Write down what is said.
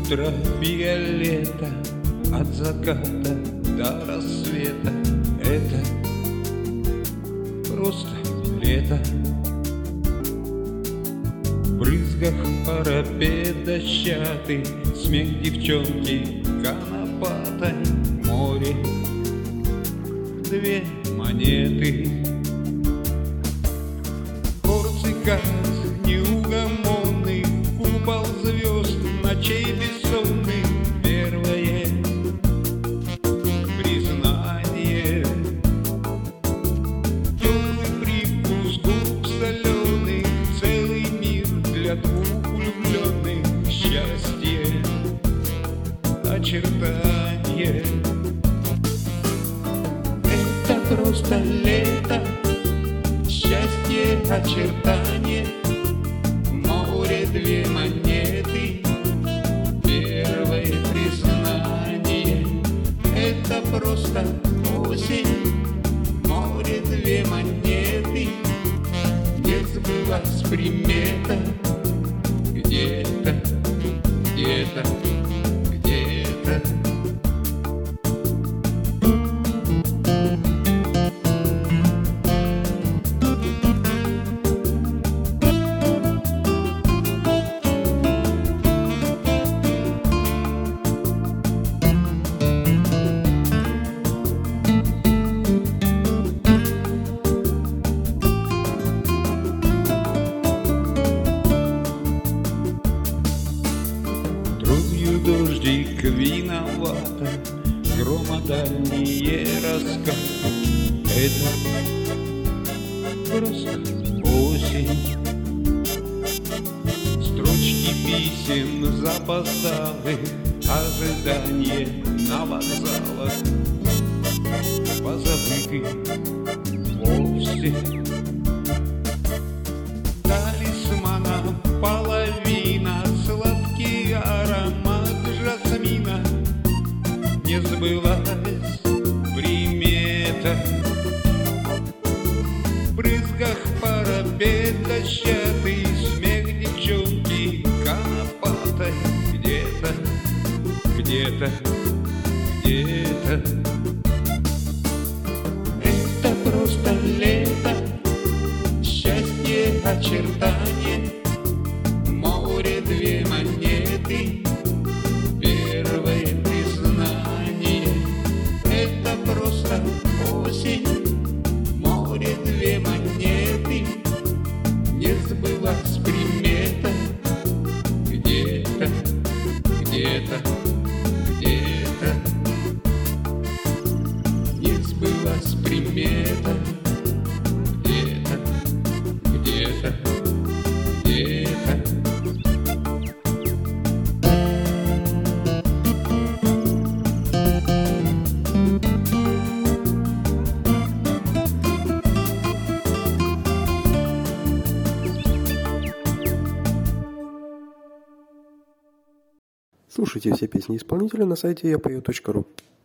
Утро фиолета, от заката до рассвета. Это просто лето. В брызгах парапет дощатый, смех девчонки конопатой. Море, две монеты. Корсика, неугомонный, купол звезд, ночей бессонных. Первое признание, теплый привкус губ соленых, целый мир для двух влюбленных. Счастье, очертание. Это просто лето, счастье, очертание. Море, две монеты, первое признание. Это просто осень, море, две монеты. Где сбылась примета, где-то, где-то, где-то. Дождик виновата, грома дальние раскаты. Это просто осень. Строчки писем запоздалых, ожидание на вокзалах, позабыты вовсе. Талисмана половина, сладкий аромат жасмина. Не сбылась примета. В брызгах парапет дощатый, смех девчонки конопатой. Где-то, где-то, где-то. Это просто лето, счастье, очертание. Море, две монеты, первое признание. Это просто осень, море, две монеты. Не сбылась примета, где-то, где-то, где-то. Не сбылась примета, где-то, где-то, где-то. Слушайте все песни исполнителя на сайте yapeo.ru.